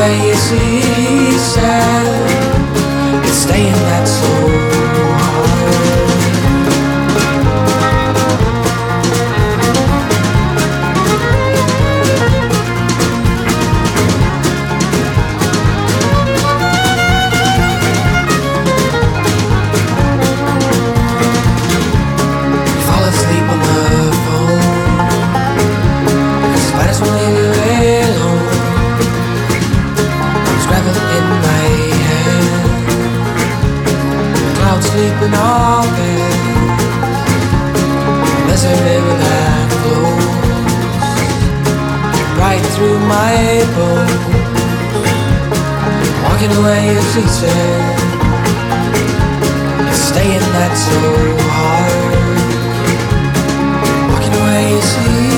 away, you see, he said, it's staying that so hard. You fall asleep on the phone, 'cause might as well leave you alone. Gravel in my head, clouds sleeping all bed. There's a river that flows right through my bones. Walking away as he said, it's staying that so hard. Walking away as he